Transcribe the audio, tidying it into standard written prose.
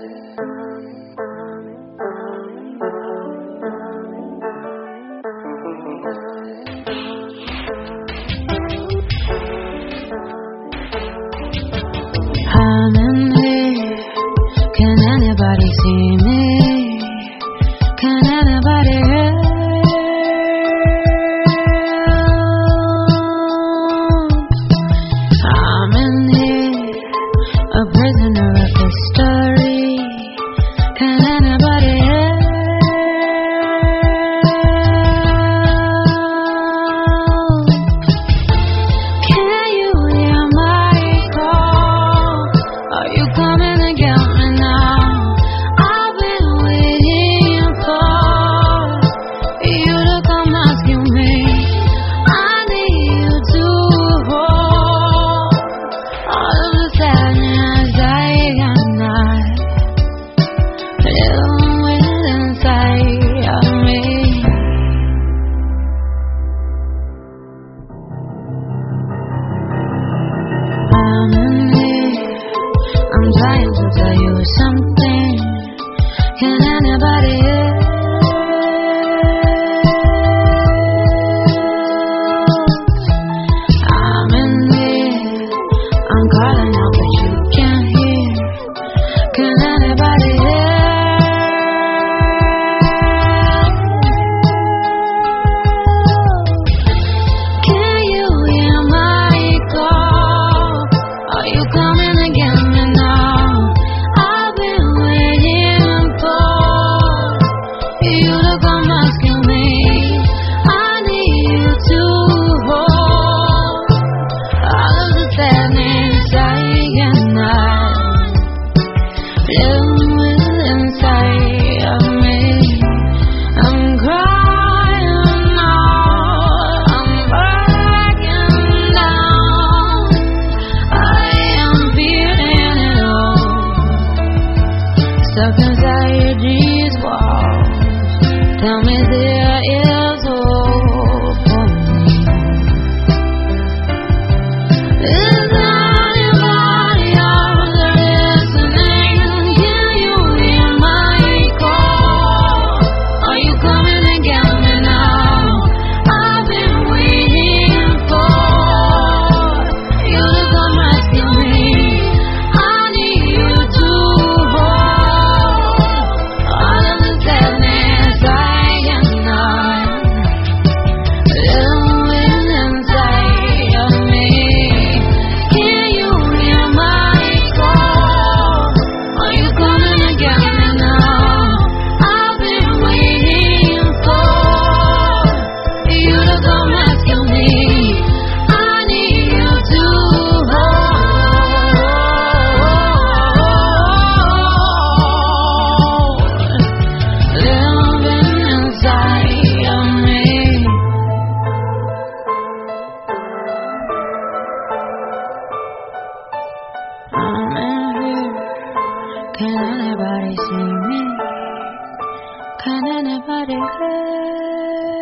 I'm in here. Can anybody see me? Can anybody hear? I'm in here, a prisoner of history. Can anybody hear? Can you hear my call? Are you coming to get me now? I've been waiting for you to come rescue me. I need you to hold all of the sadness I cannot live with inside of me. I'm in here. I'm trying to tell you something. Can anybody hear? I'm in here. I'm calling out, but you can't hear. Can anybody hear? Can you hear my call? Are you coming to get me now? I've been waiting for you to come rescue me. I need you to hold all of the sadness I cannot live with inside of me. I'm crying out, I'm breaking down. I am feeling it all, stuck inside these walls. Tell me there is hope for me. Is anybody out there listening? Can you hear my call? Are you coming to get me now? I've been waiting for you to come rescue me. I need you to hold all of the sadness I cannot live with inside of me. Can you hear my call? Are you coming to get me now? I've been waiting for you to come rescue me. I need you to hold living inside of me. I'm in here. Can anybody see me? Can anybody hear?